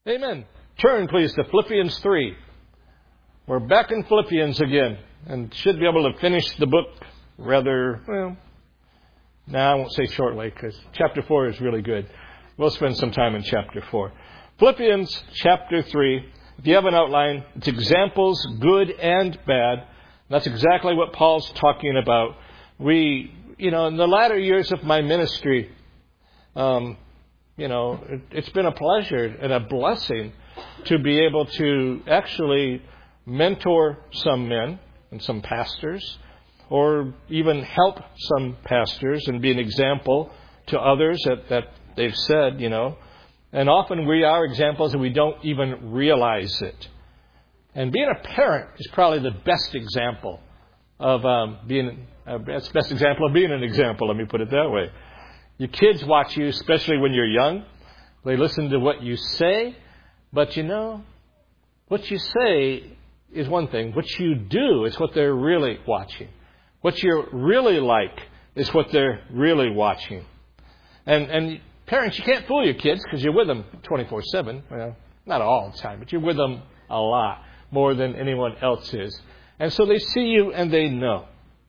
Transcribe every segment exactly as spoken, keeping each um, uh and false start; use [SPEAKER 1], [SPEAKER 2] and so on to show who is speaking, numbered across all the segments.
[SPEAKER 1] Amen. Turn, please, to Philippians three. We're back in Philippians again and should be able to finish the book rather, well, no, I won't say shortly because chapter four is really good. We'll spend some time in chapter four. Philippians chapter three. If you have an outline, it's examples, good and bad. That's exactly what Paul's talking about. We, you know, in the latter years of my ministry, um, you know, it, it's been a pleasure and a blessing to be able to actually mentor some men and some pastors, or even help some pastors and be an example to others that, that they've said, you know. And often we are examples and we don't even realize it. And being a parent is probably the best example of um, being, uh, that's the best example of being an example, let me put it that way. Your kids watch you, especially when you're young. They listen to what you say. But you know, what you say is one thing. What you do is what they're really watching. What you're really like is what they're really watching. And, and parents, you can't fool your kids because you're with them twenty-four seven. Well, not all the time, but you're with them a lot, more than anyone else is. And so they see you and they know.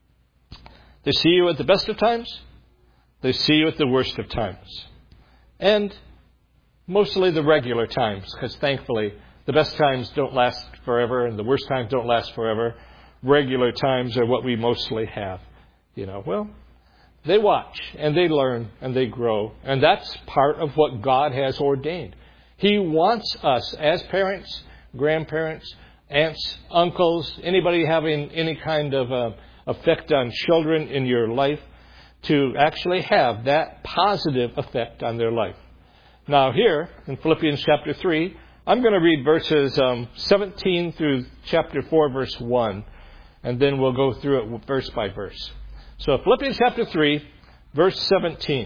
[SPEAKER 1] They see you at the best of times. They see you at the worst of times. And mostly the regular times, because thankfully the best times don't last forever and the worst times don't last forever. Regular times are what we mostly have. You know, well, they watch and they learn and they grow. And that's part of what God has ordained. He wants us as parents, grandparents, aunts, uncles, anybody having any kind of uh, effect on children in your life, to actually have that positive effect on their life. Now here in Philippians chapter three, I'm going to read verses um, seventeen through chapter four, verse one. And then we'll go through it verse by verse. So Philippians chapter three, verse seventeen.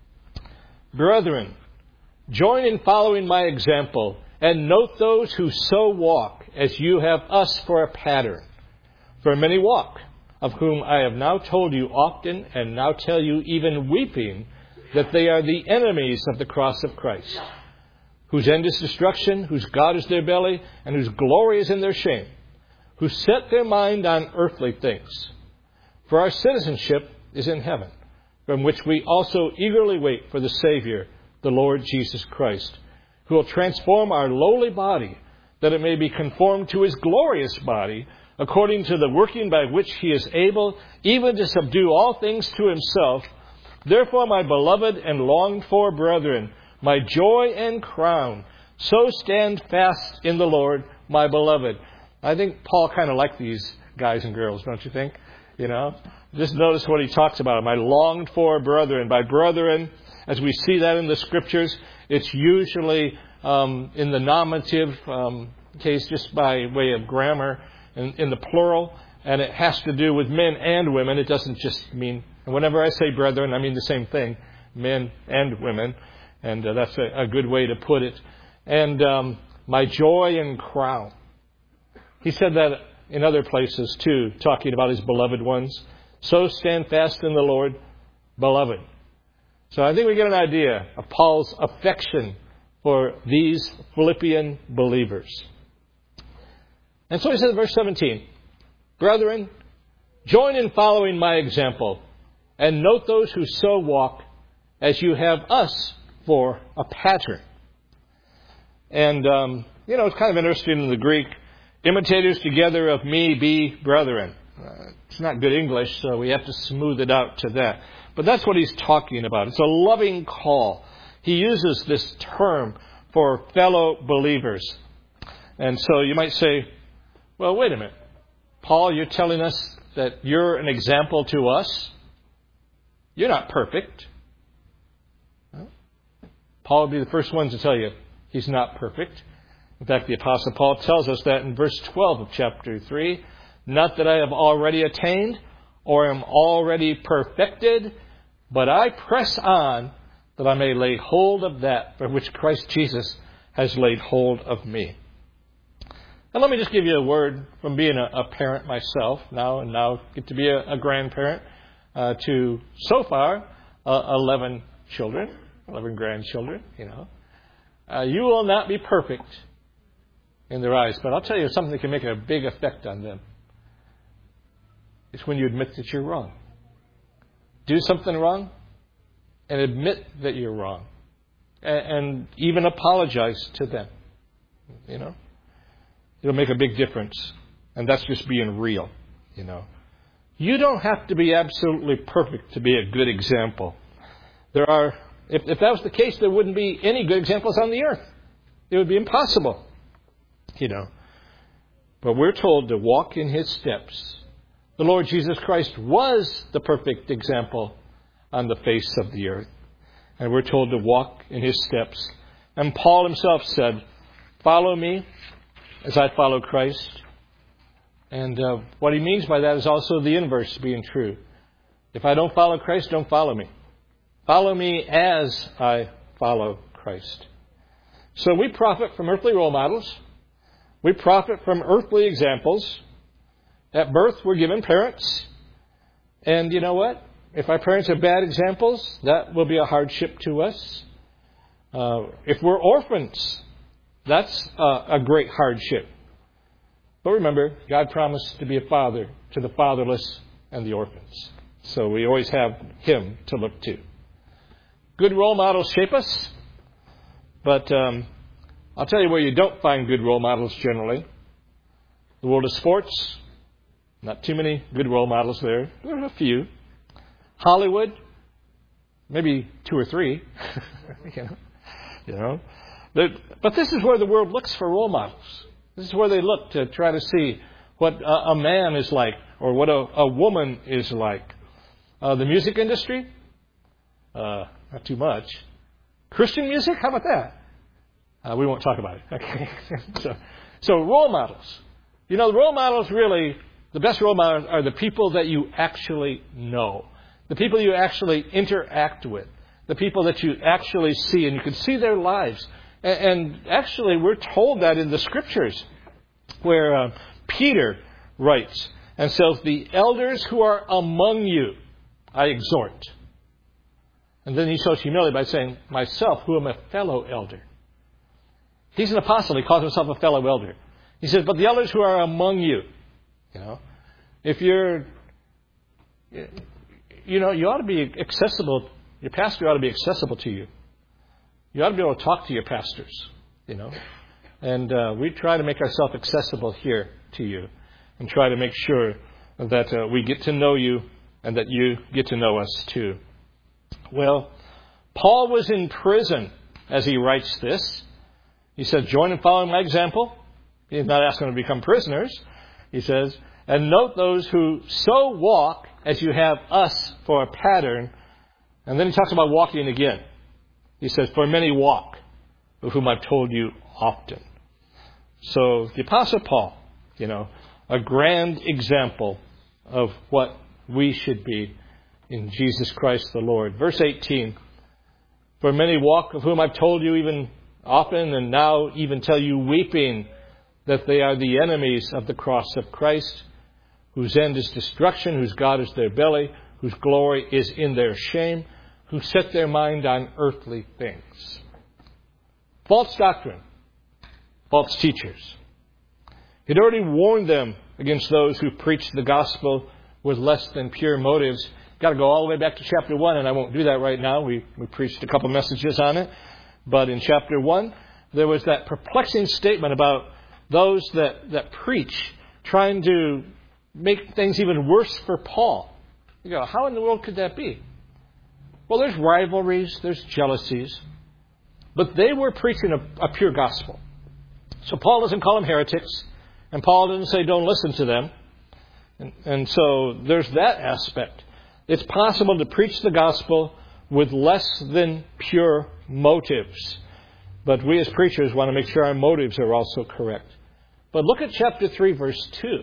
[SPEAKER 1] Brethren, join in following my example, and note those who so walk, as you have us for a pattern. For many walk, of whom I have now told you often, and now tell you even weeping, that they are the enemies of the cross of Christ, whose end is destruction, whose God is their belly, and whose glory is in their shame, who set their mind on earthly things. For our citizenship is in heaven, from which we also eagerly wait for the Savior, the Lord Jesus Christ, who will transform our lowly body, that it may be conformed to his glorious body, according to the working by which he is able even to subdue all things to himself. Therefore, my beloved and longed for brethren, my joy and crown, so stand fast in the Lord, my beloved. I think Paul kind of liked these guys and girls, don't you think? You know, just notice what he talks about. My longed for brethren. By brethren, as we see that in the scriptures, it's usually um, in the nominative um, case, just by way of grammar, in, in the plural. And it has to do with men and women. It doesn't just mean, and whenever I say brethren, I mean the same thing, men and women. And uh, that's a, a good way to put it. And um, my joy and crown. He said that in other places too, talking about his beloved ones. So stand fast in the Lord, beloved. So I think we get an idea of Paul's affection for these Philippian believers. And so he says in verse seventeen, brethren, join in following my example, and note those who so walk, as you have us for a pattern. And, um, you know, it's kind of interesting in the Greek. Imitators together of me be brethren. Uh, it's not good English, so we have to smooth it out to that. But that's what he's talking about. It's a loving call. He uses this term for fellow believers. And so you might say, well, wait a minute. Paul, you're telling us that you're an example to us? You're not perfect. Well, Paul would be the first one to tell you he's not perfect. In fact, the Apostle Paul tells us that in verse twelve of chapter three. Not that I have already attained or am already perfected, but I press on that I may lay hold of that for which Christ Jesus has laid hold of me. And let me just give you a word from being a, a parent myself now, and now get to be a, a grandparent uh, to, so far, uh, eleven children, eleven grandchildren, you know. Uh, you will not be perfect in their eyes. But I'll tell you something that can make a big effect on them. It's when you admit that you're wrong. Do something wrong and admit that you're wrong. And, and even apologize to them. You know? It'll make a big difference. And that's just being real, you know. You don't have to be absolutely perfect to be a good example. There are, if, if that was the case, there wouldn't be any good examples on the earth. It would be impossible, you know. But we're told to walk in His steps. The Lord Jesus Christ was the perfect example on the face of the earth. And we're told to walk in His steps. And Paul himself said, follow me as I follow Christ. And uh, what he means by that is also the inverse being true. If I don't follow Christ, don't follow me. Follow me as I follow Christ. So we profit from earthly role models. We profit from earthly examples. At birth, we're given parents. And you know what? If our parents are bad examples, that will be a hardship to us. Uh, if we're orphans, that's uh, a great hardship. But remember, God promised to be a father to the fatherless and the orphans. So we always have Him to look to. Good role models shape us. But um, I'll tell you where you don't find good role models generally. The world of sports. Not too many good role models there. There are a few. Hollywood. Maybe two or three. you know. You know. But this is where the world looks for role models. This is where they look to try to see what a man is like or what a, a woman is like. Uh, the music industry? Uh, not too much. Christian music? How about that? Uh, we won't talk about it. Okay. so, so role models. You know, role models really, the best role models are the people that you actually know. The people you actually interact with. The people that you actually see and you can see their lives. And actually, we're told that in the Scriptures, where uh, Peter writes and says, the elders who are among you, I exhort. And then he shows humility by saying, myself, who am a fellow elder. He's an apostle. He calls himself a fellow elder. He says, but the elders who are among you, you know, if you're, you know, you ought to be accessible. Your pastor ought to be accessible to you. You ought to be able to talk to your pastors, you know. And uh, we try to make ourselves accessible here to you and try to make sure that uh, we get to know you and that you get to know us too. Well, Paul was in prison as he writes this. He said, join in following my example. He's not asking them to become prisoners. He says, and note those who so walk as you have us for a pattern. And then he talks about walking again. He says, for many walk, of whom I've told you often. So the Apostle Paul, you know, a grand example of what we should be in Jesus Christ the Lord. Verse eighteen, for many walk, of whom I've told you even often, and now even tell you weeping, that they are the enemies of the cross of Christ, whose end is destruction, whose God is their belly, whose glory is in their shame, who set their mind on earthly things. False doctrine. False teachers. He'd already warned them against those who preached the gospel with less than pure motives. Got to go all the way back to chapter one, and I won't do that right now. We, we preached a couple messages on it. But in chapter one, there was that perplexing statement about those that, that preach trying to make things even worse for Paul. You go, how in the world could that be? Well, there's rivalries, there's jealousies, but they were preaching a, a pure gospel. So Paul doesn't call them heretics, and Paul doesn't say don't listen to them. And, and so there's that aspect. It's possible to preach the gospel with less than pure motives. But we as preachers want to make sure our motives are also correct. But look at chapter three, verse two.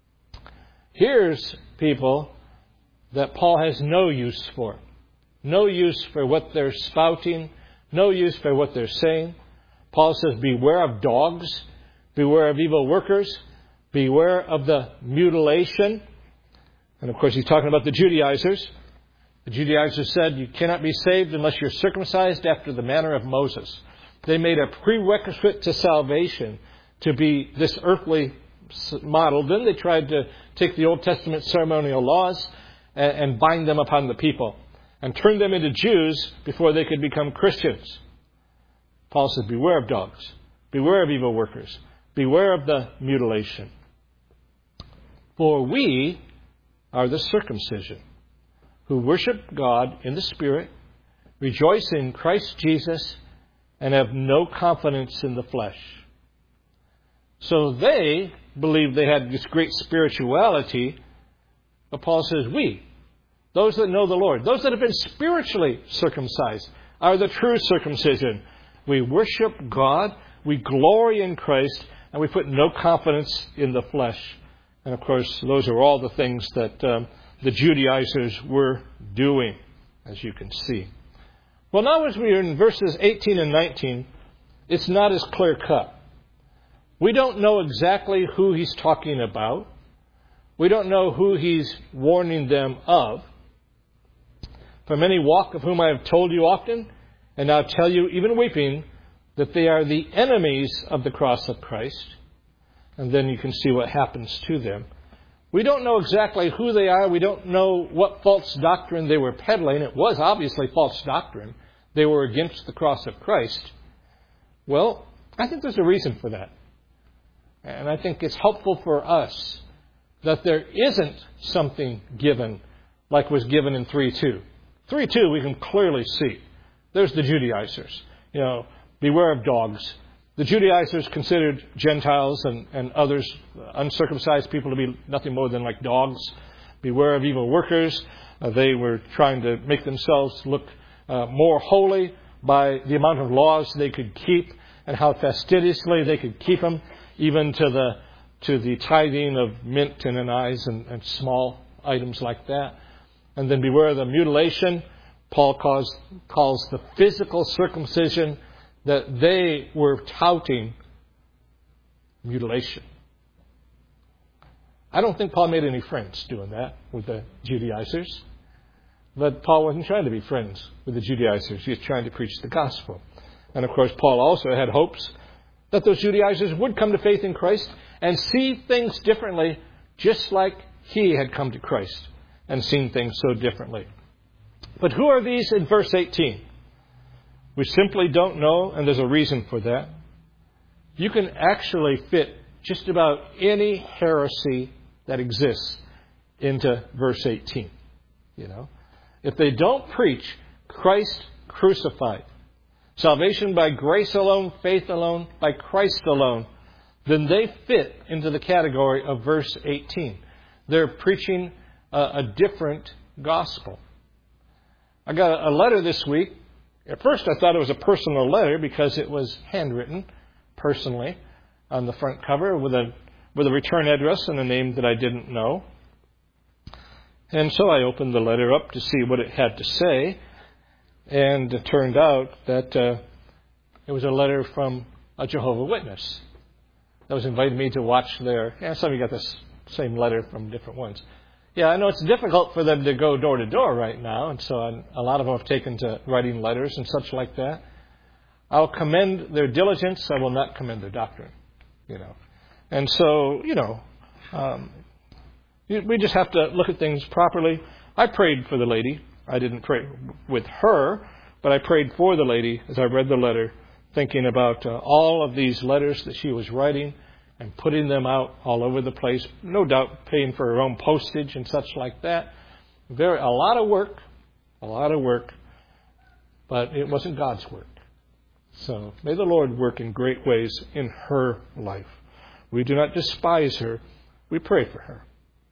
[SPEAKER 1] Here's people that Paul has no use for. No use for what they're spouting. No use for what they're saying. Paul says, beware of dogs. Beware of evil workers. Beware of the mutilation. And of course, he's talking about the Judaizers. The Judaizers said, you cannot be saved unless you're circumcised after the manner of Moses. They made a prerequisite to salvation to be this earthly model. Then they tried to take the Old Testament ceremonial laws and, and bind them upon the people and turn them into Jews before they could become Christians. Paul says, beware of dogs. Beware of evil workers. Beware of the mutilation. For we are the circumcision, who worship God in the Spirit, rejoice in Christ Jesus, and have no confidence in the flesh. So they believed they had this great spirituality, but Paul says we, those that know the Lord, those that have been spiritually circumcised, are the true circumcision. We worship God, we glory in Christ, and we put no confidence in the flesh. And of course, those are all the things that um, the Judaizers were doing, as you can see. Well, now as we are in verses eighteen and nineteen, it's not as clear cut. We don't know exactly who he's talking about. We don't know who he's warning them of. For many walk, of whom I have told you often, and now tell you, even weeping, that they are the enemies of the cross of Christ. And then you can see what happens to them. We don't know exactly who they are. We don't know what false doctrine they were peddling. It was obviously false doctrine. They were against the cross of Christ. Well, I think there's a reason for that. And I think it's helpful for us that there isn't something given like was given in three two. three two we can clearly see. There's the Judaizers. You know, beware of dogs. The Judaizers considered Gentiles and, and others, uncircumcised people, to be nothing more than like dogs. Beware of evil workers. Uh, they were trying to make themselves look uh, more holy by the amount of laws they could keep and how fastidiously they could keep them, even to the to the tithing of mint and anise and, and small items like that. And then beware of the mutilation. Paul calls, calls the physical circumcision that they were touting mutilation. I don't think Paul made any friends doing that with the Judaizers. But Paul wasn't trying to be friends with the Judaizers. He was trying to preach the gospel. And of course, Paul also had hopes that those Judaizers would come to faith in Christ and see things differently, just like he had come to Christ and seen things so differently. But who are these in verse eighteen? We simply don't know, and there's a reason for that. You can actually fit just about any heresy that exists into verse eighteen. You know, if they don't preach Christ crucified, salvation by grace alone, faith alone, by Christ alone, then they fit into the category of verse eighteen. They're preaching a, a different gospel. I got a letter this week. At first I thought it was a personal letter because it was handwritten personally on the front cover with a with a return address and a name that I didn't know. And so I opened the letter up to see what it had to say. And it turned out that uh, it was a letter from a Jehovah's Witness that was inviting me to watch their... Yeah, some of you got this same letter from different ones. Yeah, I know it's difficult for them to go door to door right now, and so a lot of them have taken to writing letters and such like that. I'll commend their diligence. I will not commend their doctrine, you know. And so, you know, um, we just have to look at things properly. I prayed for the lady. I didn't pray with her, but I prayed for the lady as I read the letter, thinking about uh, all of these letters that she was writing and putting them out all over the place. No doubt paying for her own postage and such like that. Very, a lot of work, a lot of work, but it wasn't God's work. So may the Lord work in great ways in her life. We do not despise her. We pray for her.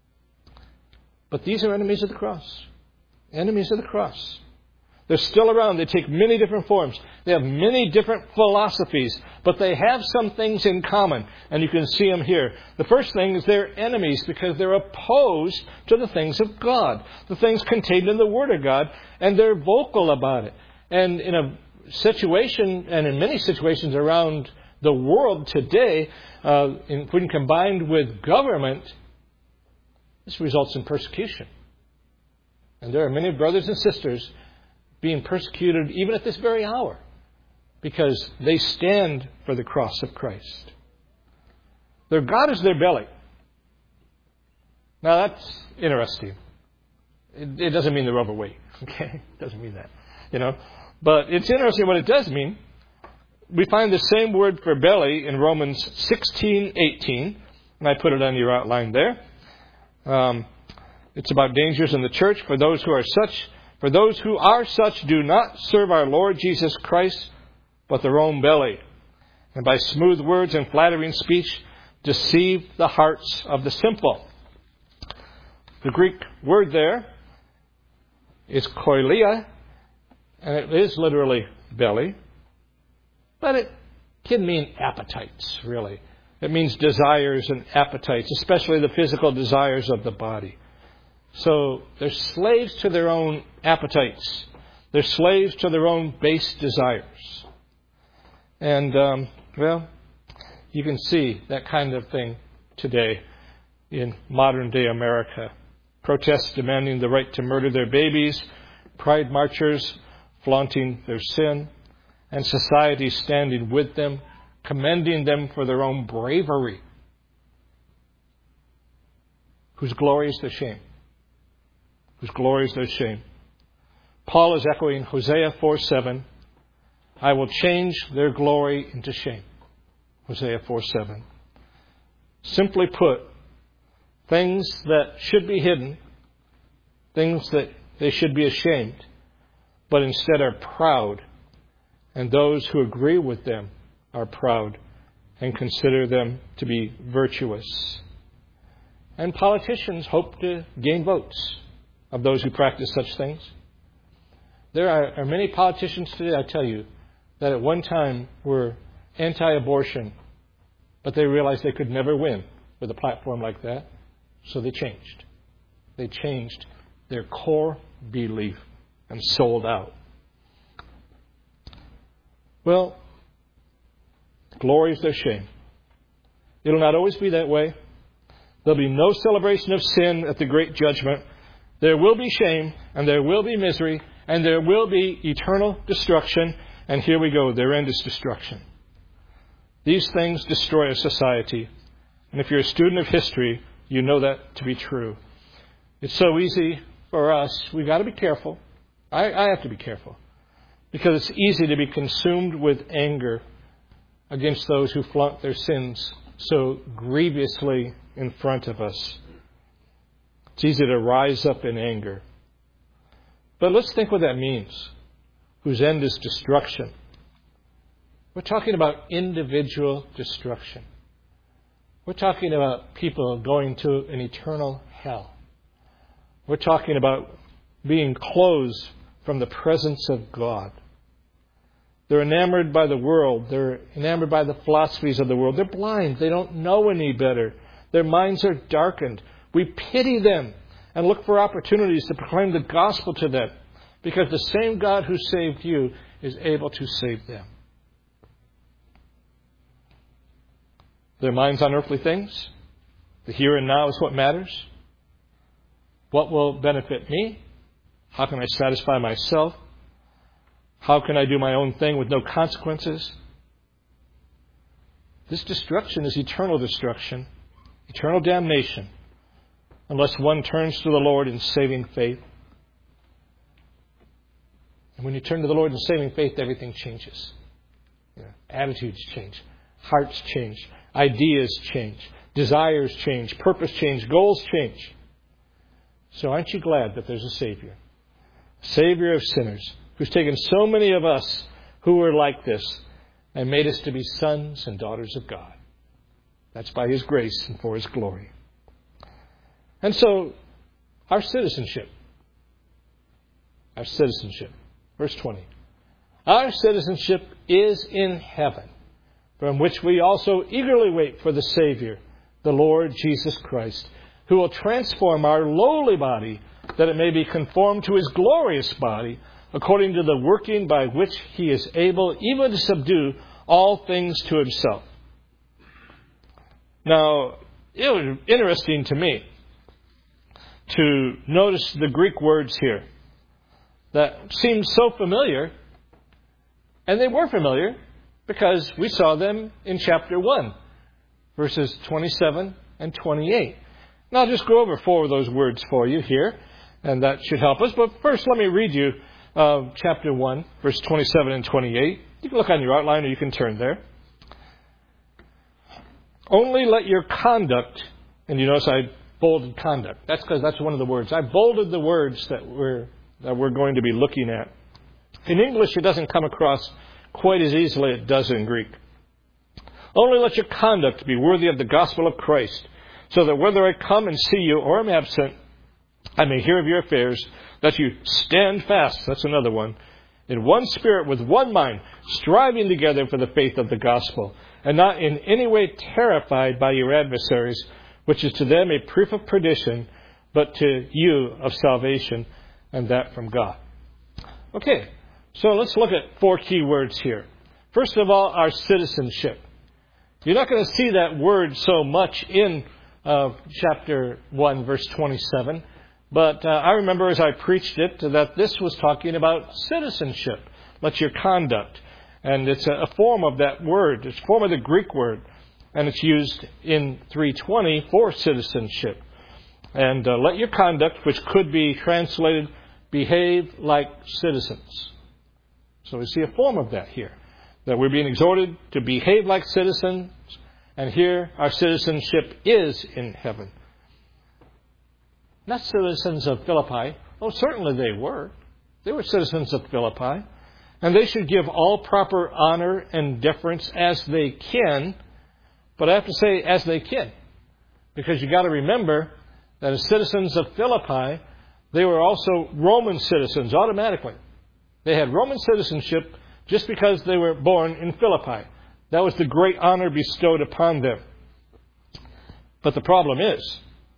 [SPEAKER 1] But these are enemies of the cross. Enemies of the cross. They're still around. They take many different forms. They have many different philosophies, but they have some things in common, and you can see them here. The first thing is they're enemies because they're opposed to the things of God, the things contained in the Word of God, and they're vocal about it. And in a situation, and in many situations around the world today, uh, in, when combined with government, this results in persecution. And there are many brothers and sisters being persecuted even at this very hour because they stand for the cross of Christ. Their God is their belly. Now that's interesting. It, it doesn't mean they're overweight. Okay? It doesn't mean that. You know? But it's interesting what it does mean. We find the same word for belly in Romans sixteen eighteen. And I put it on your outline there. Um, it's about dangers in the church. For those who are such, for those who are such do not serve our Lord Jesus Christ, but their own belly. And by smooth words and flattering speech, deceive the hearts of the simple. The Greek word there is koilia, and it is literally belly, but it can mean appetites, really. It means desires and appetites, especially the physical desires of the body. So they're slaves to their own appetites. They're slaves to their own base desires. And, um, well, you can see that kind of thing today in modern-day America. Protests demanding the right to murder their babies, pride marchers flaunting their sin, and society standing with them, commending them for their own bravery. Whose glory is their shame? Whose glory is their shame? Paul is echoing Hosea four seven. I will change their glory into shame. Hosea four seven. Simply put, things that should be hidden, things that they should be ashamed, but instead are proud, and those who agree with them are proud and consider them to be virtuous. And politicians hope to gain votes of those who practice such things. There are, are many politicians today, I tell you, that at one time were anti-abortion, but they realized they could never win with a platform like that, so they changed. They changed their core belief and sold out. Well, glory is their shame. It'll not always be that way. There'll be no celebration of sin at the great judgment. There will be shame, and there will be misery, and there will be eternal destruction. And here we go. Their end is destruction. These things destroy a society. And if you're a student of history, you know that to be true. It's so easy for us. We've got to be careful. I, I have to be careful. Because it's easy to be consumed with anger against those who flaunt their sins so grievously in front of us. It's easy to rise up in anger. But let's think what that means. Whose end is destruction. We're talking about individual destruction. We're talking about people going to an eternal hell. We're talking about being closed from the presence of God. They're enamored by the world. They're enamored by the philosophies of the world. They're blind. They don't know any better. Their minds are darkened. We pity them and look for opportunities to proclaim the gospel to them, because the same God who saved you is able to save them. Their minds on earthly things. The here and now is what matters. What will benefit me? How can I satisfy myself? How can I do my own thing with no consequences? This destruction is eternal destruction, eternal damnation, unless one turns to the Lord in saving faith. And when you turn to the Lord in saving faith, everything changes. You know, attitudes change, hearts change, ideas change, desires change, purpose change, goals change. So aren't you glad that there's a Savior? A Savior of sinners, who's taken so many of us who were like this and made us to be sons and daughters of God. That's by His grace and for His glory. And so, our citizenship. Our citizenship. Verse twenty. Our citizenship is in heaven, from which we also eagerly wait for the Savior, the Lord Jesus Christ, who will transform our lowly body, that it may be conformed to His glorious body, according to the working by which He is able even to subdue all things to Himself. Now, it was interesting to me to notice the Greek words here that seem so familiar, And they were familiar because we saw them in chapter one, verses twenty-seven and twenty-eight. Now, I'll just go over four of those words for you here, and that should help us. But first, let me read you uh, chapter one, verse twenty-seven and twenty-eight. You can look on your outline or you can turn there. Only let your conduct, and you notice I bolded conduct. That's because that's one of the words. I bolded the words that we're, that we're going to be looking at. In English, it doesn't come across quite as easily as it does in Greek. Only let your conduct be worthy of the gospel of Christ, so that whether I come and see you or am absent, I may hear of your affairs, that you stand fast, that's another one, in one spirit with one mind, striving together for the faith of the gospel, and not in any way terrified by your adversaries, which is to them a proof of perdition, but to you of salvation, and that from God. Okay, so let's look at four key words here. First of all, our citizenship. You're not going to see that word so much in uh, chapter one, verse twenty-seven. But uh, I remember as I preached it that this was talking about citizenship. Let your conduct. And it's a, a form of that word. It's a form of the Greek word. And it's used in three twenty for citizenship. And uh, let your conduct, which could be translated, behave like citizens. So we see a form of that here. That we're being exhorted to behave like citizens. And here our citizenship is in heaven. Not citizens of Philippi. Oh, certainly they were. They were citizens of Philippi. And they should give all proper honor and deference as they can. But I have to say, as they can. Because you've got to remember that as citizens of Philippi, they were also Roman citizens automatically. They had Roman citizenship just because they were born in Philippi. That was the great honor bestowed upon them. But the problem is,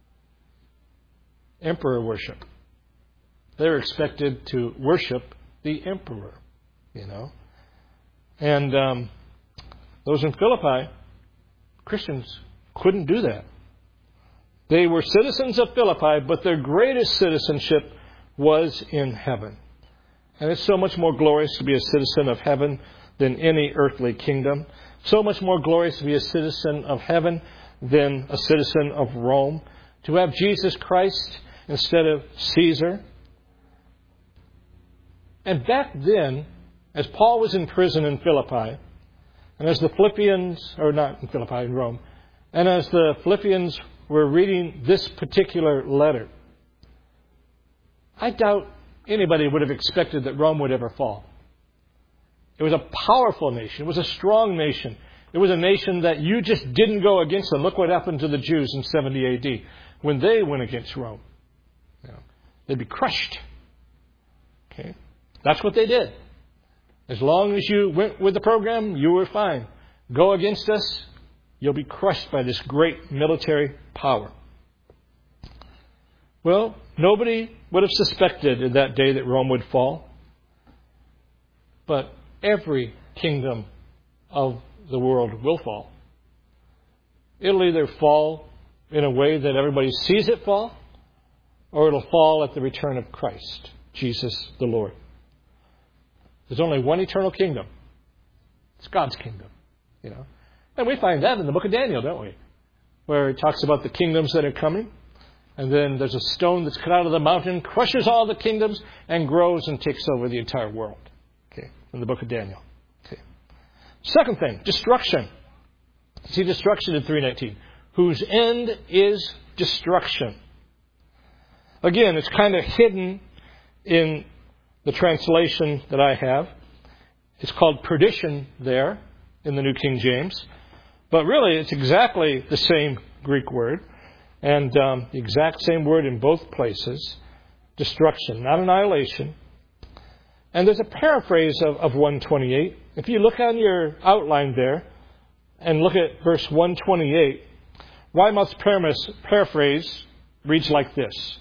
[SPEAKER 1] emperor worship. They were expected to worship the emperor, you know. And um, those in Philippi, Christians, couldn't do that. They were citizens of Philippi, but their greatest citizenship was in heaven. And it's so much more glorious to be a citizen of heaven than any earthly kingdom. So much more glorious to be a citizen of heaven than a citizen of Rome. To have Jesus Christ instead of Caesar. And back then, as Paul was in prison in Philippi, and as the Philippians, or not in Philippi, in Rome, and as the Philippians were reading this particular letter, I doubt anybody would have expected that Rome would ever fall. It was a powerful nation. It was a strong nation. It was a nation that you just didn't go against them. Look what happened to the Jews in seventy A D when they went against Rome. You know, they'd be crushed. Okay, that's what they did. As long as you went with the program, you were fine. Go against us, you'll be crushed by this great military power. Well, nobody would have suspected in that day that Rome would fall. But every kingdom of the world will fall. It'll either fall in a way that everybody sees it fall, or it'll fall at the return of Christ, Jesus the Lord. There's only one eternal kingdom. It's God's kingdom, you know. And we find that in the book of Daniel, don't we? Where it talks about the kingdoms that are coming. And then there's a stone that's cut out of the mountain, crushes all the kingdoms, and grows and takes over the entire world. Okay, in the book of Daniel. Okay. Second thing, destruction. See destruction in three nineteen. Whose end is destruction. Again, it's kind of hidden in the translation that I have. It's called perdition there in the New King James. But really, it's exactly the same Greek word. And um, the exact same word in both places. Destruction, not annihilation. And there's a paraphrase of, of one twenty-eight. If you look on your outline there and look at verse one twenty-eight, Weymouth's paraphrase reads like this.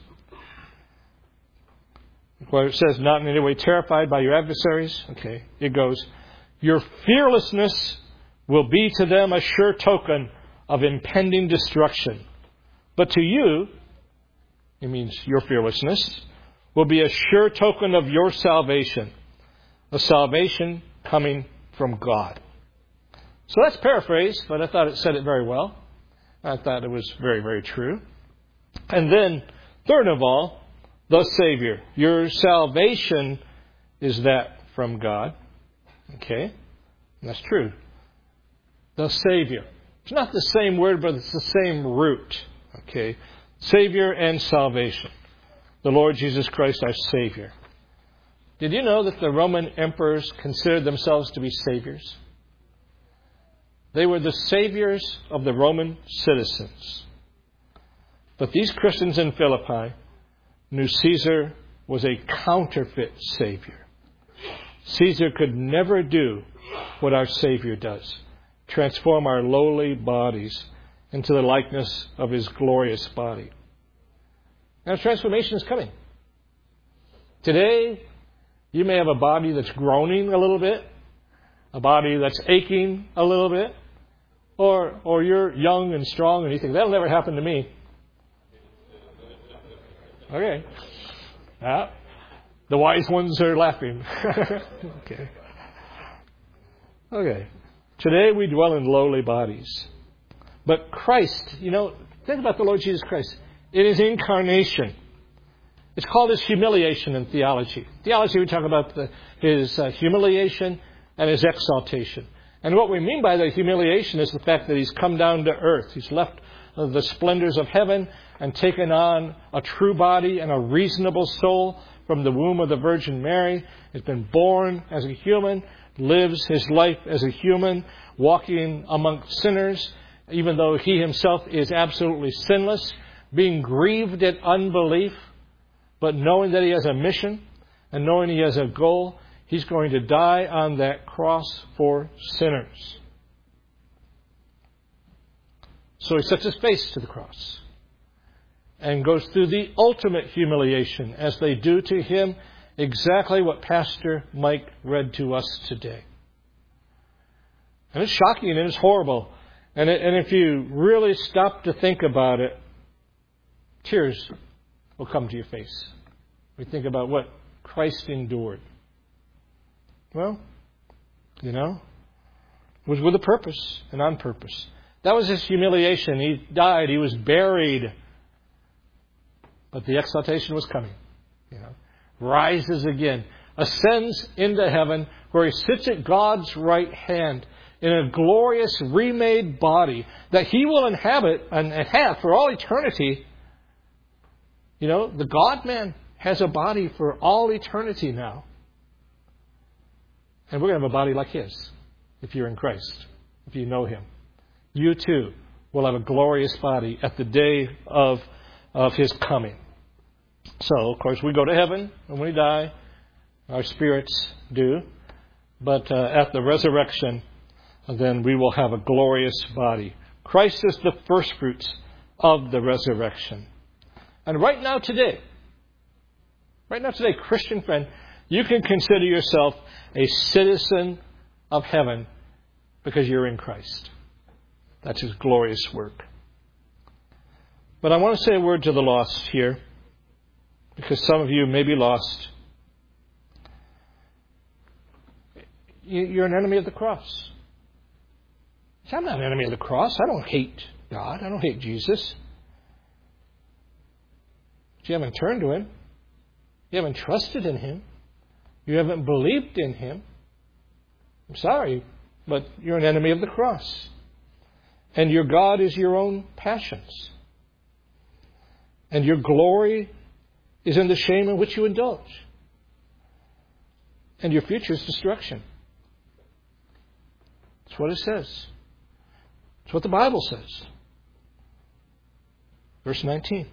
[SPEAKER 1] Where it says, not in any way terrified by your adversaries. Okay, it goes, your fearlessness will be to them a sure token of impending destruction. But to you, it means your fearlessness, will be a sure token of your salvation. A salvation coming from God. So that's paraphrased, but I thought it said it very well. I thought it was very, very true. And then, third of all, the Savior. Your salvation is that from God. Okay? And that's true. The Savior. It's not the same word, but it's the same root. Okay? Savior and salvation. The Lord Jesus Christ, our Savior. Did you know that the Roman emperors considered themselves to be saviors? They were the saviors of the Roman citizens. But these Christians in Philippi knew Caesar was a counterfeit savior. Caesar could never do what our Savior does. Transform our lowly bodies into the likeness of His glorious body. Now, transformation is coming. Today, you may have a body that's groaning a little bit, a body that's aching a little bit, or or you're young and strong and you think, that'll never happen to me. Okay. Uh, the wise ones are laughing. Okay. Okay. Today we dwell in lowly bodies. But Christ, you know, think about the Lord Jesus Christ. In His incarnation, it's called His humiliation in theology. Theology, we talk about the, His uh, humiliation and His exaltation. And what we mean by the humiliation is the fact that He's come down to earth. He's left uh, the splendors of heaven and taken on a true body and a reasonable soul from the womb of the Virgin Mary. He's been born as a human, lives His life as a human, walking among sinners, even though He Himself is absolutely sinless, being grieved at unbelief, but knowing that He has a mission and knowing He has a goal, He's going to die on that cross for sinners. So He sets His face to the cross and goes through the ultimate humiliation as they do to Him exactly what Pastor Mike read to us today. And it's shocking and it's horrible. And, it, and if you really stop to think about it, tears will come to your face. We think about what Christ endured. Well, you know, it was with a purpose and on purpose. That was His humiliation. He died. He was buried. But the exaltation was coming. You know, rises again, ascends into heaven, where He sits at God's right hand in a glorious remade body that He will inhabit and have for all eternity. You know, the God-man has a body for all eternity now. And we're going to have a body like His if you're in Christ, if you know Him. You too will have a glorious body at the day of, of His coming. So, of course, we go to heaven when we die. Our spirits do. But uh, at the resurrection, then we will have a glorious body. Christ is the first fruits of the resurrection. And right now today, right now today, Christian friend, you can consider yourself a citizen of heaven because you're in Christ. That's His glorious work. But I want to say a word to the lost here, because some of you may be lost. You're an enemy of the cross. I'm not an enemy of the cross. I don't hate God. I don't hate Jesus. But you haven't turned to Him. You haven't trusted in Him. You haven't believed in Him. I'm sorry, but you're an enemy of the cross. And your God is your own passions. And your glory is in the shame in which you indulge. And your future is destruction. That's what it says. That's what the Bible says. Verse nineteen.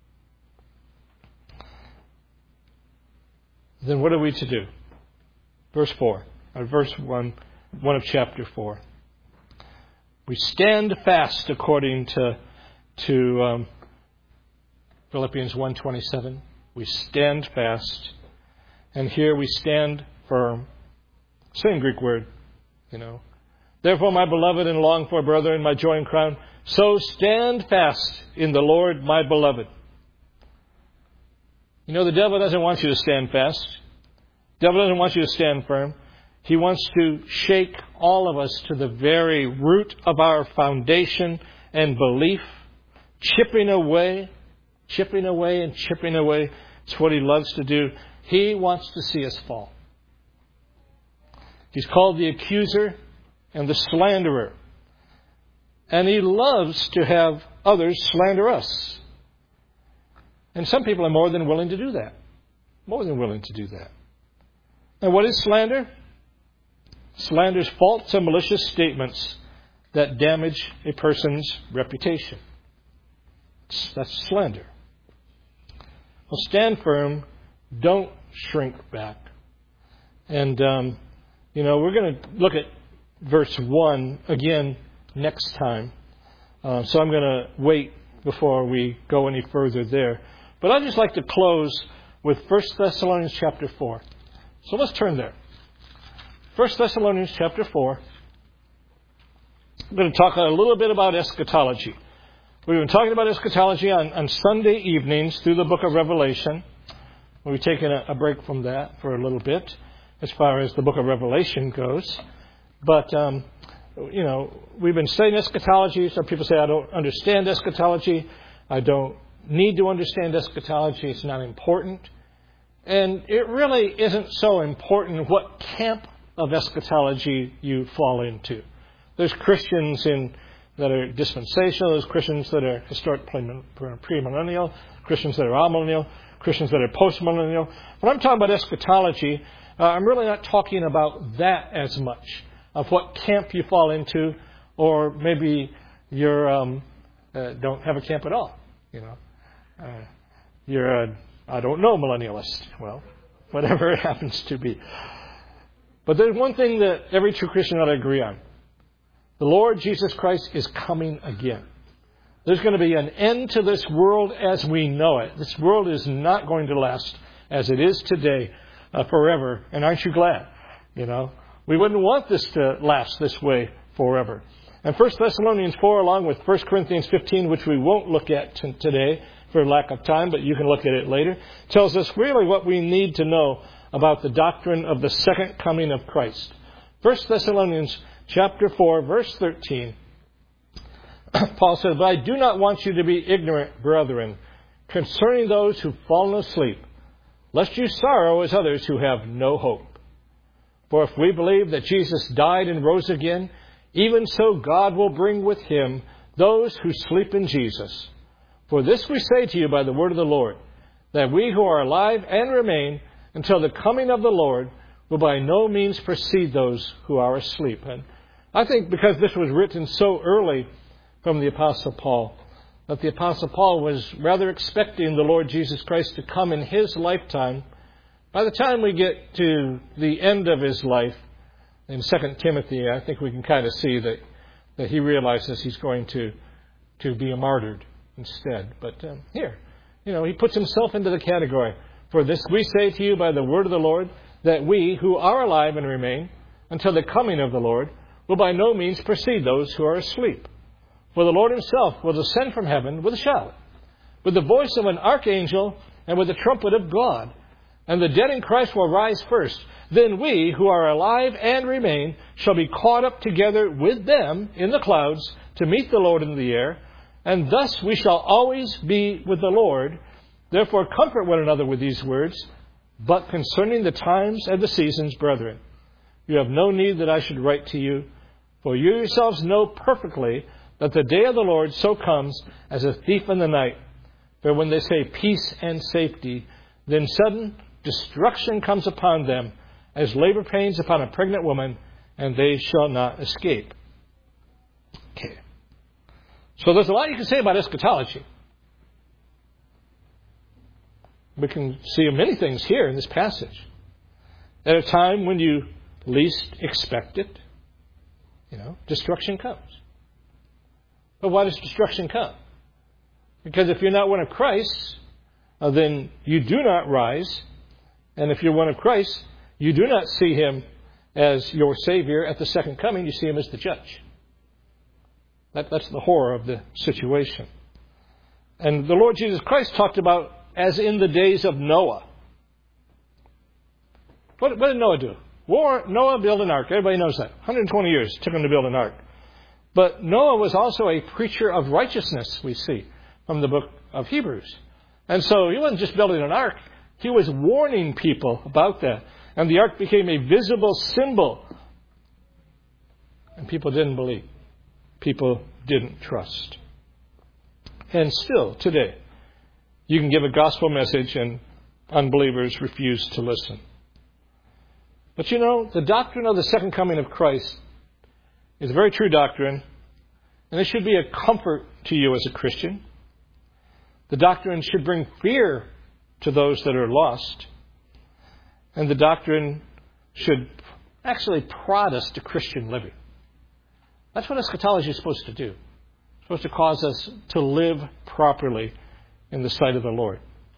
[SPEAKER 1] Then what are we to do? Verse four. Or verse one, one of chapter four. We stand fast according to, to um, Philippians one twenty-seven. We stand fast. And here we stand firm. Same Greek word, you know. Therefore, my beloved and longed for brethren, my joy and crown, so stand fast in the Lord, my beloved. You know, the devil doesn't want you to stand fast. The devil doesn't want you to stand firm. He wants to shake all of us to the very root of our foundation and belief, chipping away, chipping away and chipping away. It's what He loves to do. He wants to see us fall. He's called the accuser and the slanderer. And He loves to have others slander us. And some people are more than willing to do that. More than willing to do that. And what is slander? Slander is false and malicious statements that damage a person's reputation. That's slander. Well, stand firm. Don't shrink back. And, um, you know, we're going to look at verse one again next time. Uh, so I'm going to wait before we go any further there. But I'd just like to close with First Thessalonians chapter four. So let's turn there. First Thessalonians chapter four. I'm going to talk a little bit about eschatology. We've been talking about eschatology on, on Sunday evenings through the book of Revelation. We've taken a, a break from that for a little bit as far as the book of Revelation goes. But, um, you know, we've been studying eschatology. Some people say, I don't understand eschatology. I don't need to understand eschatology. It's not important. And it really isn't so important what camp of eschatology you fall into. There's Christians in that are dispensational. There's Christians that are historic premillennial. Christians that are amillennial. Christians that are postmillennial. When I'm talking about eschatology, uh, I'm really not talking about that as much, of what camp you fall into, or maybe you um, uh, don't have a camp at all. You know, uh, you're a I don't know millennialist. Well, whatever it happens to be. But there's one thing that every true Christian ought to agree on. The Lord Jesus Christ is coming again. There's going to be an end to this world as we know it. This world is not going to last as it is today uh, forever. And aren't you glad? You know, we wouldn't want this to last this way forever. And First Thessalonians four, along with First Corinthians fifteen, which we won't look at t- today for lack of time, but you can look at it later, tells us really what we need to know about the doctrine of the second coming of Christ. First Thessalonians chapter four, verse thirteen, Paul says, But I do not want you to be ignorant, brethren, concerning those who've fallen asleep, lest you sorrow as others who have no hope. For if we believe that Jesus died and rose again, even so God will bring with Him those who sleep in Jesus. For this we say to you by the word of the Lord, that we who are alive and remain until the coming of the Lord will by no means precede those who are asleep. And I think because this was written so early from the Apostle Paul, that the Apostle Paul was rather expecting the Lord Jesus Christ to come in his lifetime. By the time we get to the end of his life, in Second Timothy, I think we can kind of see that, that he realizes he's going to, to be martyred instead. But um, here, you know, he puts himself into the category. For this we say to you by the word of the Lord, that we who are alive and remain until the coming of the Lord will by no means precede those who are asleep. For the Lord Himself will descend from heaven with a shout, with the voice of an archangel, and with the trumpet of God. And the dead in Christ will rise first. Then we, who are alive and remain, shall be caught up together with them in the clouds to meet the Lord in the air. And thus we shall always be with the Lord. Therefore comfort one another with these words. But concerning the times and the seasons, brethren, you have no need that I should write to you. For you yourselves know perfectly that the day of the Lord so comes as a thief in the night. For when they say peace and safety, then sudden destruction comes upon them, as labor pains upon a pregnant woman, and they shall not escape. Okay. So there's a lot you can say about eschatology. We can see many things here in this passage. At a time when you least expect it, you know, destruction comes. But why does destruction come? Because if you're not one of Christ, uh, then you do not rise. And if you're one of Christ, you do not see Him as your Savior at the second coming. You see Him as the judge. That, that's the horror of the situation. And the Lord Jesus Christ talked about as in the days of Noah. What, what did Noah do? War, Noah built an ark. Everybody knows that. one hundred twenty years it took him to build an ark. But Noah was also a preacher of righteousness, we see, from the book of Hebrews. And so he wasn't just building an ark. He was warning people about that. And the ark became a visible symbol. And people didn't believe. People didn't trust. And still, today, you can give a gospel message and unbelievers refuse to listen. But you know, the doctrine of the second coming of Christ is a very true doctrine, and it should be a comfort to you as a Christian. The doctrine should bring fear to those that are lost. And the doctrine should actually prod us to Christian living. That's what eschatology is supposed to do. It's supposed to cause us to live properly in the sight of the Lord.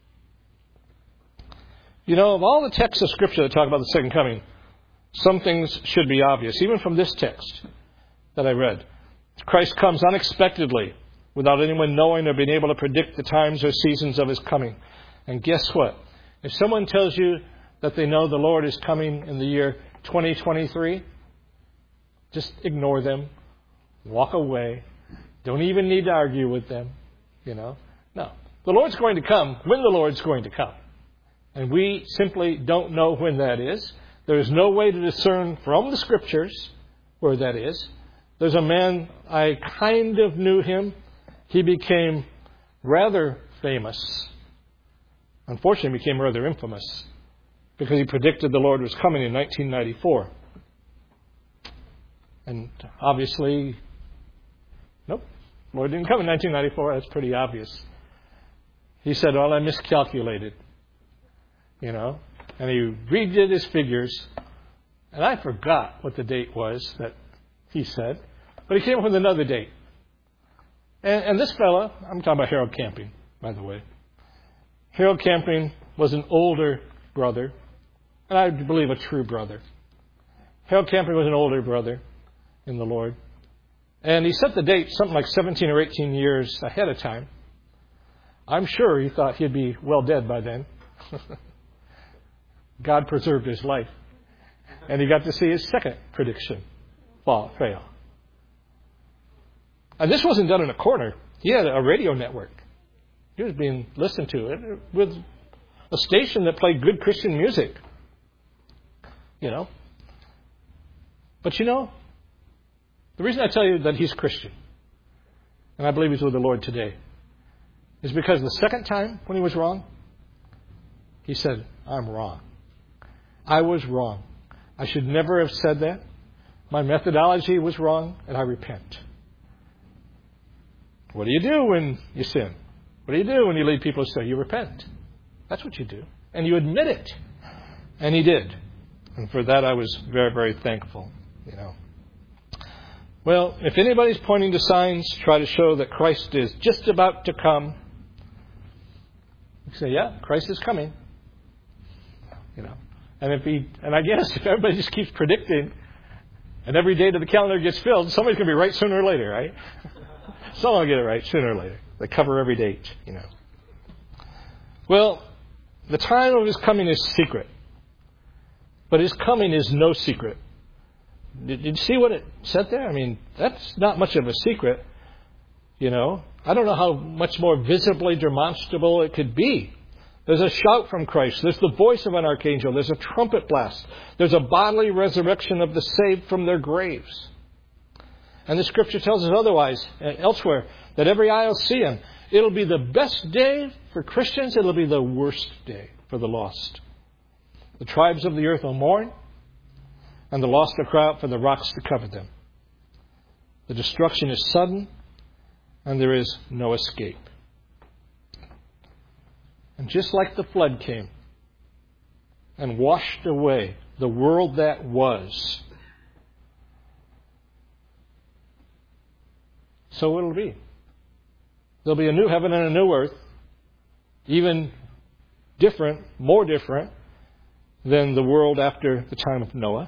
[SPEAKER 1] You know, of all the texts of Scripture that talk about the second coming, some things should be obvious, even from this text that I read. Christ comes unexpectedly, without anyone knowing or being able to predict the times or seasons of his coming. And guess what? If someone tells you that they know the Lord is coming in the year twenty twenty-three, just ignore them. Walk away. Don't even need to argue with them. You know? No. The Lord's going to come when the Lord's going to come. And we simply don't know when that is. There is no way to discern from the Scriptures where that is. There's a man, I kind of knew him. He became rather famous. Unfortunately, became rather infamous because he predicted the Lord was coming in nineteen ninety-four. And obviously, nope, the Lord didn't come in nineteen ninety-four. That's pretty obvious. He said, well, I miscalculated. You know, and he redid his figures. And I forgot what the date was that he said. But he came up with another date. And, and this fella, I'm talking about Harold Camping, by the way. Harold Camping was an older brother. And I believe a true brother. Harold Camping was an older brother in the Lord. And he set the date something like seventeen or eighteen years ahead of time. I'm sure he thought he'd be well dead by then. God preserved his life. And he got to see his second prediction fall, fail. And this wasn't done in a corner. He had a radio network. He was being listened to with a station that played good Christian music. You know. But you know, the reason I tell you that he's Christian, and I believe he's with the Lord today, is because the second time when he was wrong, he said, I'm wrong. I was wrong. I should never have said that. My methodology was wrong, and I repent. What do you do when you sin? What do you do when you lead people astray? You repent. That's what you do. And you admit it. And he did. And for that I was very, very thankful. You know. Well, if anybody's pointing to signs to try to show that Christ is just about to come, you say, yeah, Christ is coming. You know. And if he, and I guess if everybody just keeps predicting, and every date of the calendar gets filled, somebody's going to be right sooner or later, right? Someone will get it right sooner or later. They cover every date, you know. Well, the time of his coming is secret. But his coming is no secret. Did, did you see what it said there? I mean, that's not much of a secret, you know. I don't know how much more visibly demonstrable it could be. There's a shout from Christ. There's the voice of an archangel. There's a trumpet blast. There's a bodily resurrection of the saved from their graves. And the Scripture tells us otherwise, elsewhere, that every eye will see him. It'll be the best day for Christians. It'll be the worst day for the lost. The tribes of the earth will mourn, and the lost will cry out for the rocks to cover them. The destruction is sudden, and there is no escape. And just like the flood came and washed away the world that was, so it'll be. There'll be a new heaven and a new earth, even different, more different than the world after the time of Noah.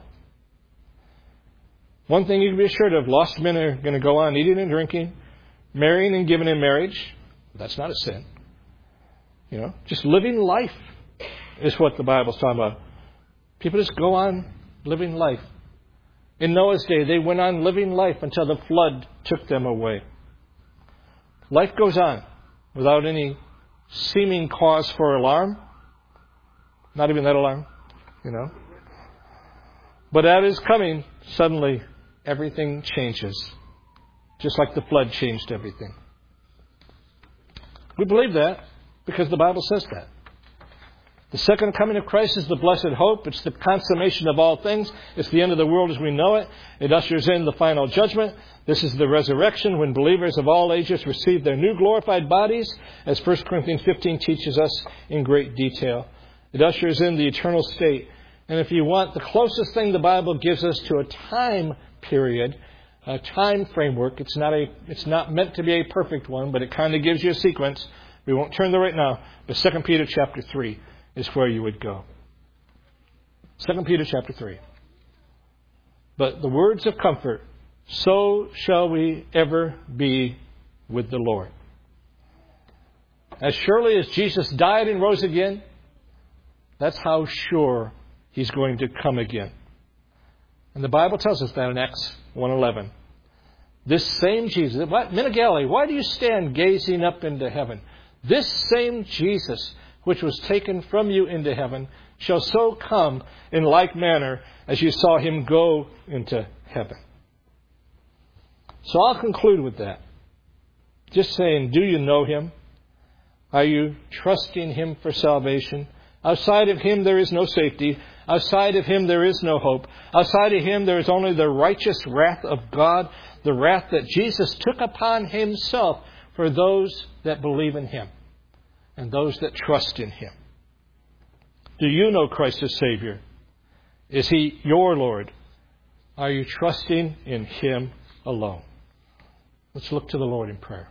[SPEAKER 1] One thing you can be assured of, lost men are going to go on eating and drinking, marrying and giving in marriage. That's not a sin. You know, just living life is what the Bible's talking about. People just go on living life. In Noah's day, they went on living life until the flood took them away. Life goes on without any seeming cause for alarm. Not even that alarm, you know. But that is coming. Suddenly, everything changes. Just like the flood changed everything. We believe that because the Bible says that. The second coming of Christ is the blessed hope. It's the consummation of all things. It's the end of the world as we know it. It ushers in the final judgment. This is the resurrection when believers of all ages receive their new glorified bodies, as First Corinthians fifteen teaches us in great detail. It ushers in the eternal state. And if you want the closest thing the Bible gives us to a time period, a time framework, it's not a, it's not meant to be a perfect one, but it kind of gives you a sequence. We won't turn there right now, but Second Peter chapter three is where you would go. Second Peter chapter three. But the words of comfort, so shall we ever be with the Lord. As surely as Jesus died and rose again, that's how sure He's going to come again. And the Bible tells us that in Acts one eleven. This same Jesus, what, Men of Galilee, why do you stand gazing up into heaven? This same Jesus, which was taken from you into heaven, shall so come in like manner as you saw Him go into heaven. So I'll conclude with that. Just saying, do you know Him? Are you trusting Him for salvation? Outside of Him there is no safety. Outside of Him there is no hope. Outside of Him there is only the righteous wrath of God, the wrath that Jesus took upon Himself for those that believe in Him and those that trust in Him. Do you know Christ as Savior? Is He your Lord? Are you trusting in Him alone? Let's look to the Lord in prayer.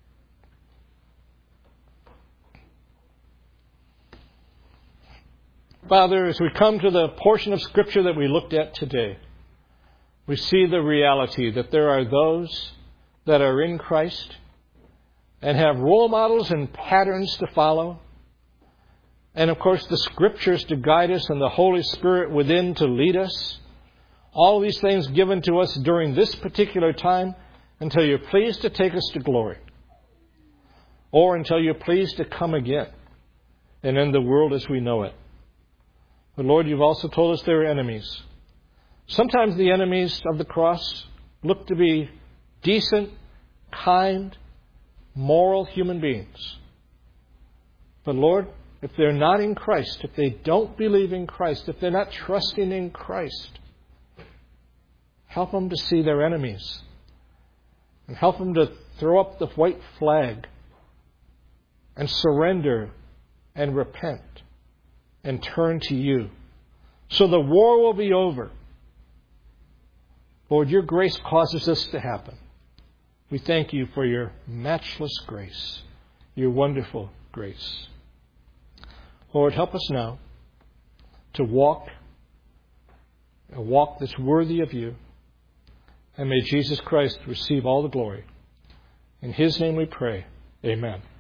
[SPEAKER 1] Father, as we come to the portion of Scripture that we looked at today, we see the reality that there are those that are in Christ and have role models and patterns to follow. And of course, the Scriptures to guide us and the Holy Spirit within to lead us. All these things given to us during this particular time until you're pleased to take us to glory. Or until you're pleased to come again and end the world as we know it. But Lord, you've also told us there are enemies. Sometimes the enemies of the cross look to be decent, kind, moral human beings. But Lord, if they're not in Christ, if they don't believe in Christ, if they're not trusting in Christ, help them to see their enemies. And help them to throw up the white flag and surrender and repent. And turn to you. So the war will be over. Lord, your grace causes this to happen. We thank you for your matchless grace, your wonderful grace. Lord, help us now to walk a walk that's worthy of you. And may Jesus Christ receive all the glory. In His name we pray. Amen.